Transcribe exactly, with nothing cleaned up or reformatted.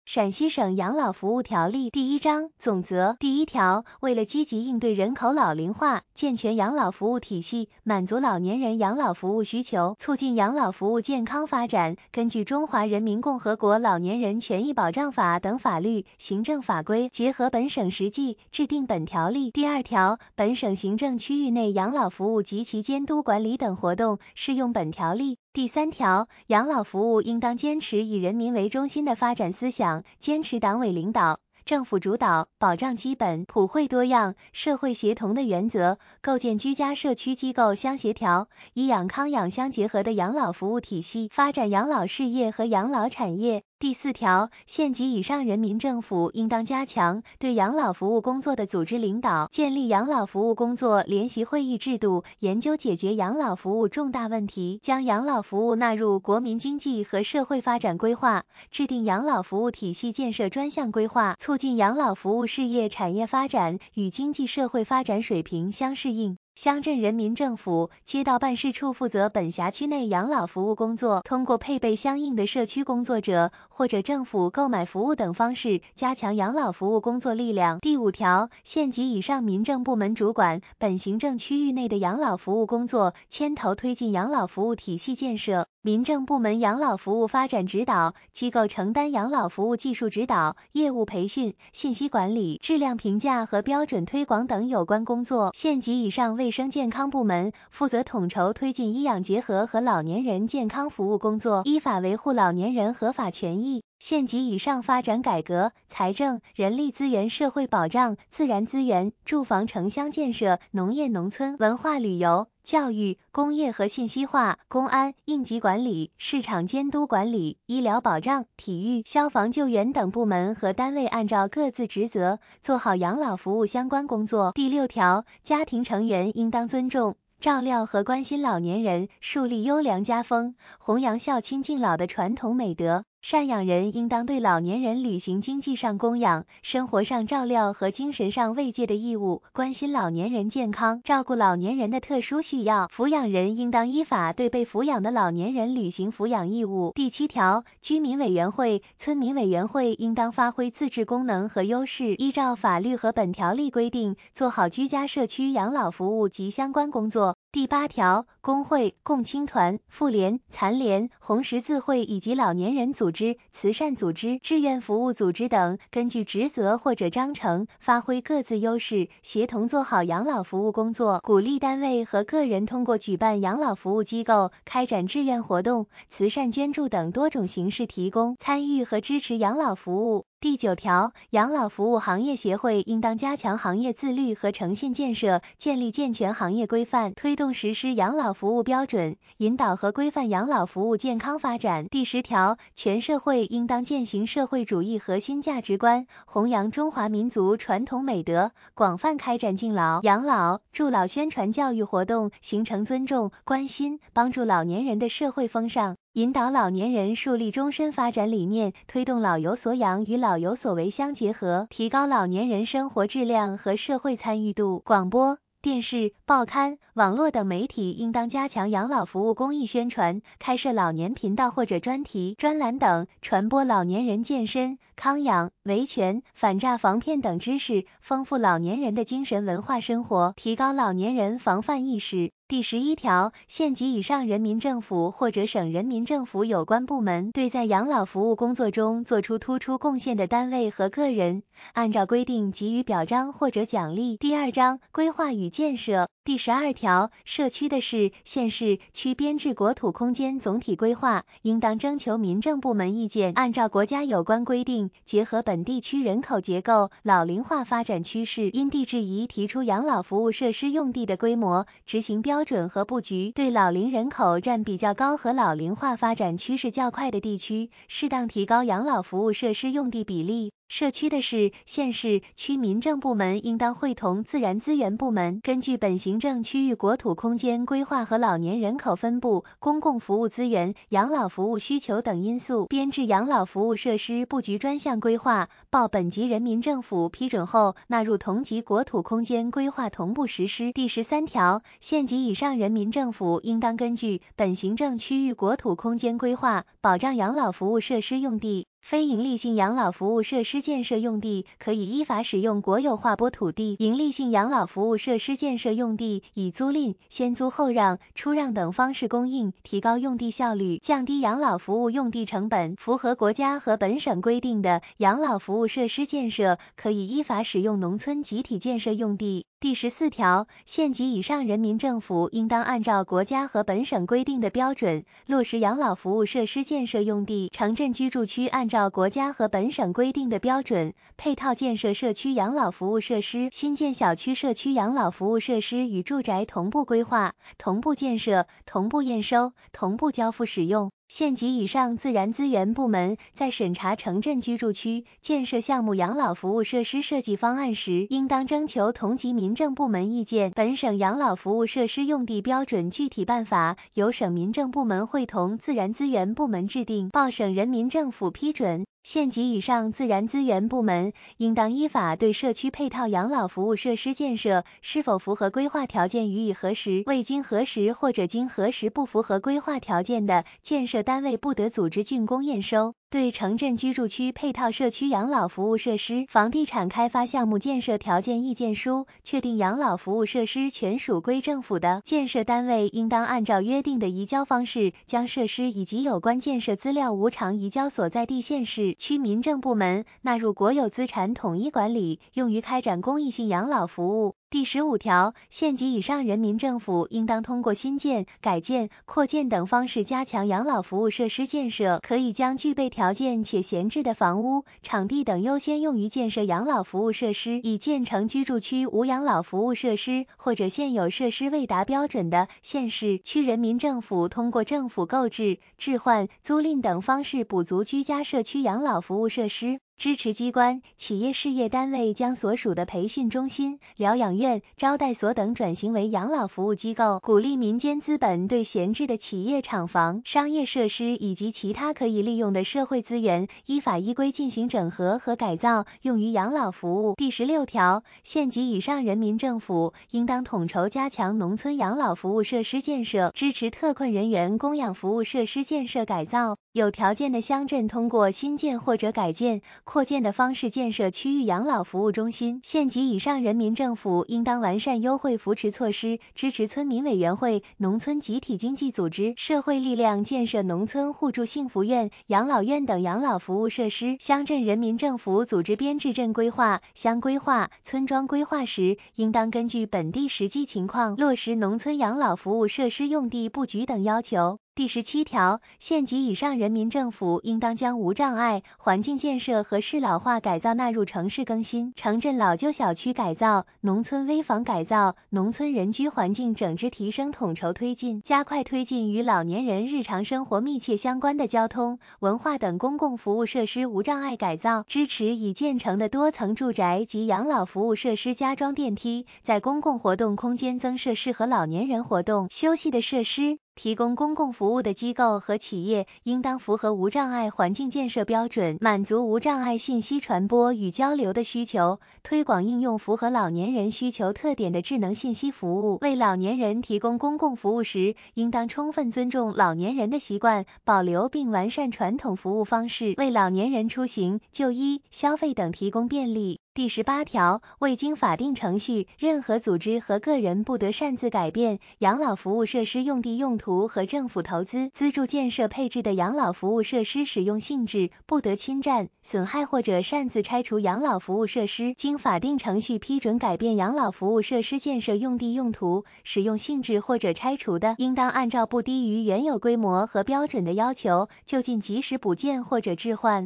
陕西省养老服务条例第一章总则第一条，为了积极应对人口老龄化，健全养老服务体系，满足老年人养老服务需求，促进养老服务健康发展，根据《中华人民共和国老年人权益保障法》等法律、行政法规，结合本省实际，制定本条例。第二条，本省行政区域内养老服务及其监督管理等活动适用本条例。第三条，养老服务应当坚持以人民为中心的发展思想，坚持党委领导、政府主导，保障基本、普惠多样、社会协同的原则，构建居家社区机构相协调、医养康养相结合的养老服务体系，发展养老事业和养老产业。第四条，县级以上人民政府应当加强对养老服务工作的组织领导，建立养老服务工作联席会议制度，研究解决养老服务重大问题，将养老服务纳入国民经济和社会发展规划，制定养老服务体系建设专项规划，促进养老服务事业产业发展与经济社会发展水平相适应。乡镇人民政府、街道办事处负责本辖区内养老服务工作，通过配备相应的社区工作者或者政府购买服务等方式，加强养老服务工作力量。第五条，县级以上民政部门主管本行政区域内的养老服务工作，牵头推进养老服务体系建设。民政部门养老服务发展指导机构承担养老服务技术指导、业务培训、信息管理、质量评价和标准推广等有关工作。县级以上卫生健康部门负责统筹推进医养结合和老年人健康服务工作，依法维护老年人合法权益。县级以上发展改革、财政、人力资源社会保障、自然资源、住房城乡建设、农业农村、文化旅游、教育、工业和信息化、公安、应急管理、市场监督管理、医疗保障、体育、消防救援等部门和单位按照各自职责，做好养老服务相关工作。第六条，家庭成员应当尊重、照料和关心老年人，树立优良家风，弘扬孝亲敬老的传统美德。赡养人应当对老年人履行经济上供养、生活上照料和精神上慰藉的义务，关心老年人健康，照顾老年人的特殊需要。抚养人应当依法对被抚养的老年人履行抚养义务。第七条，居民委员会、村民委员会应当发挥自治功能和优势，依照法律和本条例规定，做好居家社区养老服务及相关工作。第八条，工会、共青团、妇联、残联、红十字会以及老年人组织、慈善组织、志愿服务组织等，根据职责或者章程，发挥各自优势，协同做好养老服务工作，鼓励单位和个人通过举办养老服务机构、开展志愿活动、慈善捐助等多种形式提供、参与和支持养老服务。第九条，养老服务行业协会应当加强行业自律和诚信建设，建立健全行业规范，推动实施养老服务标准，引导和规范养老服务健康发展。第十条，全社会应当践行社会主义核心价值观，弘扬中华民族传统美德，广泛开展敬老、养老、助老宣传教育活动，形成尊重、关心、帮助老年人的社会风尚，引导老年人树立终身发展理念，推动老有所养与老有所为相结合，提高老年人生活质量和社会参与度。广播、电视、报刊、网络等媒体应当加强养老服务公益宣传，开设老年频道或者专题、专栏等，传播老年人健身、康养、维权、反诈防骗等知识，丰富老年人的精神文化生活，提高老年人防范意识。第十一条，县级以上人民政府或者省人民政府有关部门对在养老服务工作中做出突出贡献的单位和个人，按照规定给予表彰或者奖励。第二章，规划与建设。第十二条，社区的市、县市区编制国土空间总体规划，应当征求民政部门意见，按照国家有关规定，结合本地区人口结构、老龄化发展趋势，因地制宜提出养老服务设施用地的规模、执行标准和布局，对老龄人口占比较高和老龄化发展趋势较快的地区，适当提高养老服务设施用地比例。社区的市、县市区民政部门应当会同自然资源部门，根据本行政区域国土空间规划和老年人口分布、公共服务资源、养老服务需求等因素，编制养老服务设施布局专项规划，报本级人民政府批准后，纳入同级国土空间规划同步实施。第十三条，县级以上人民政府应当根据本行政区域国土空间规划，保障养老服务设施用地非营利性养老服务设施建设用地可以依法使用国有划拨土地，营利性养老服务设施建设用地以租赁、先租后让、出让等方式供应，提高用地效率，降低养老服务用地成本。符合国家和本省规定的养老服务设施建设可以依法使用农村集体建设用地。第十四条，县级以上人民政府应当按照国家和本省规定的标准，落实养老服务设施建设用地；城镇居住区按照国家和本省规定的标准，配套建设社区养老服务设施，新建小区社区养老服务设施与住宅同步规划、同步建设、同步验收、同步交付使用。县级以上自然资源部门在审查城镇居住区建设项目养老服务设施设计方案时，应当征求同级民政部门意见。本省养老服务设施用地标准具体办法由省民政部门会同自然资源部门制定，报省人民政府批准。县级以上自然资源部门应当依法对社区配套养老服务设施建设是否符合规划条件予以核实，未经核实或者经核实不符合规划条件的，建设单位不得组织竣工验收。对城镇居住区配套社区养老服务设施房地产开发项目建设条件意见书确定养老服务设施权属归政府的，建设单位应当按照约定的移交方式，将设施以及有关建设资料无偿移交所在地县市区民政部门，纳入国有资产统一管理，用于开展公益性养老服务。第十五条，县级以上人民政府应当通过新建、改建、扩建等方式加强养老服务设施建设，可以将具备条件且闲置的房屋、场地等优先用于建设养老服务设施，以建成居住区无养老服务设施或者现有设施未达标准的，县市区人民政府通过政府购置、置换、租赁等方式补足居家社区养老服务设施。支持机关、企业事业单位将所属的培训中心、疗养院、招待所等转型为养老服务机构，鼓励民间资本对闲置的企业厂房、商业设施以及其他可以利用的社会资源，依法依规进行整合和改造，用于养老服务。第十六条，县级以上人民政府应当统筹加强农村养老服务设施建设，支持特困人员供养服务设施建设改造。有条件的乡镇通过新建或者改建、扩建的方式建设区域养老服务中心。县级以上人民政府应当完善优惠扶持措施，支持村民委员会、农村集体经济组织、社会力量建设农村互助幸福院、养老院等养老服务设施。乡镇人民政府组织编制镇规划、乡规划、村庄规划时，应当根据本地实际情况，落实农村养老服务设施用地布局等要求。第十七条，县级以上人民政府应当将无障碍环境建设和适老化改造纳入城市更新、城镇老旧小区改造、农村危房改造、农村人居环境整治提升统筹推进，加快推进与老年人日常生活密切相关的交通、文化等公共服务设施无障碍改造，支持已建成的多层住宅及养老服务设施加装电梯，在公共活动空间增设适合老年人活动、休息的设施。提供公共服务的机构和企业应当符合无障碍环境建设标准，满足无障碍信息传播与交流的需求，推广应用符合老年人需求特点的智能信息服务。为老年人提供公共服务时，应当充分尊重老年人的习惯，保留并完善传统服务方式，为老年人出行、就医、消费等提供便利。第十八条，未经法定程序，任何组织和个人不得擅自改变养老服务设施用地用途和政府投资、资助建设配置的养老服务设施使用性质，不得侵占、损害或者擅自拆除养老服务设施。经法定程序批准改变养老服务设施建设用地用途、使用性质或者拆除的，应当按照不低于原有规模和标准的要求，就近及时补建或者置换。